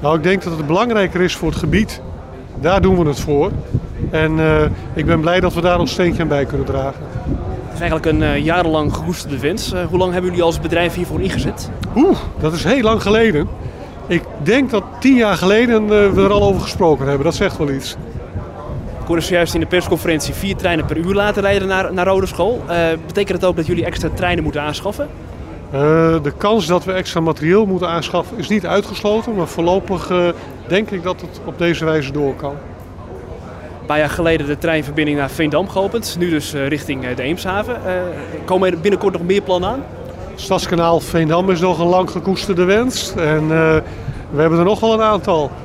Nou, ik denk dat het belangrijker is voor het gebied. Daar doen we het voor. En ik ben blij dat we daar ons steentje aan bij kunnen dragen. Het is eigenlijk een jarenlang gekoesterde wens. Hoe lang hebben jullie als bedrijf hiervoor ingezet? Dat is heel lang geleden. Ik denk dat 10 jaar geleden we er al over gesproken hebben. Dat zegt wel iets. Ik hoorde zojuist in de persconferentie 4 treinen per uur laten rijden naar Rodeschool. Betekent dat ook dat jullie extra treinen moeten aanschaffen? De kans dat we extra materieel moeten aanschaffen is niet uitgesloten. Maar voorlopig denk ik dat het op deze wijze door kan. Een paar jaar geleden de treinverbinding naar Veendam geopend. Nu dus richting de Eemshaven. Komen er binnenkort nog meer plannen aan? Stadskanaal Veendam is nog een lang gekoesterde wens. En we hebben er nog wel een aantal.